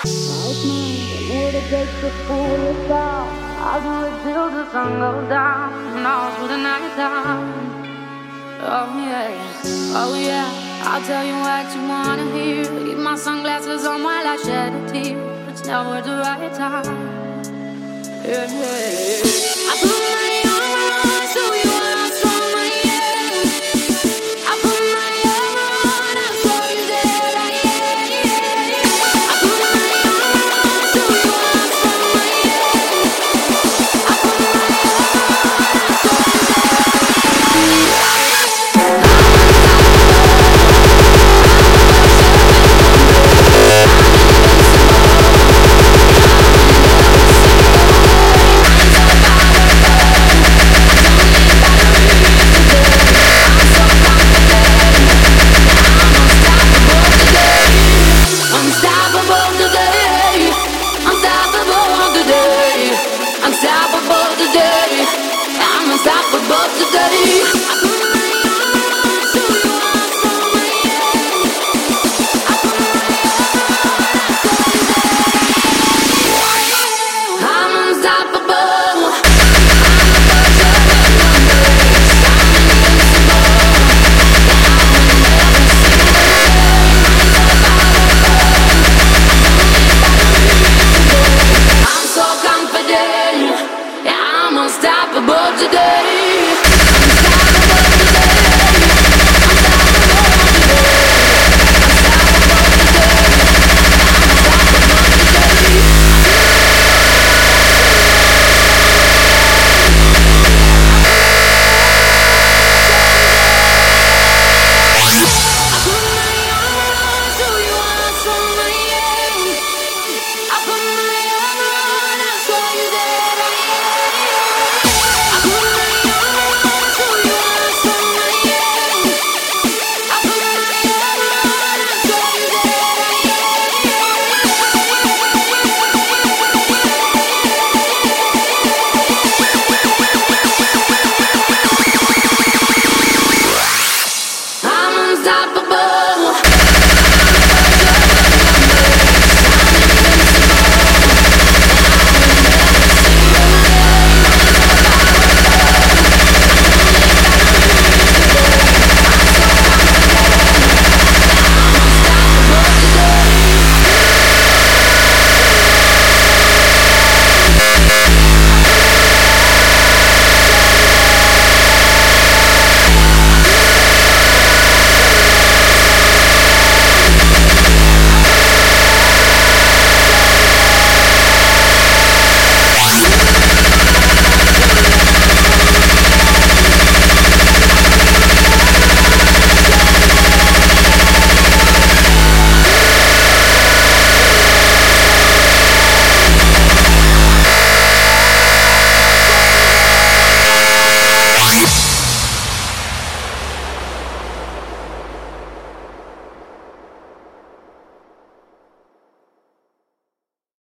Now it's mine. What it takes to pull it down. I'll do it till the sun goes down and all through the night time. Oh yeah, oh yeah. I'll tell you what you wanna hear. Keep my sunglasses on while I shed a tear. It's never the right time. Yeah, yeah. I put my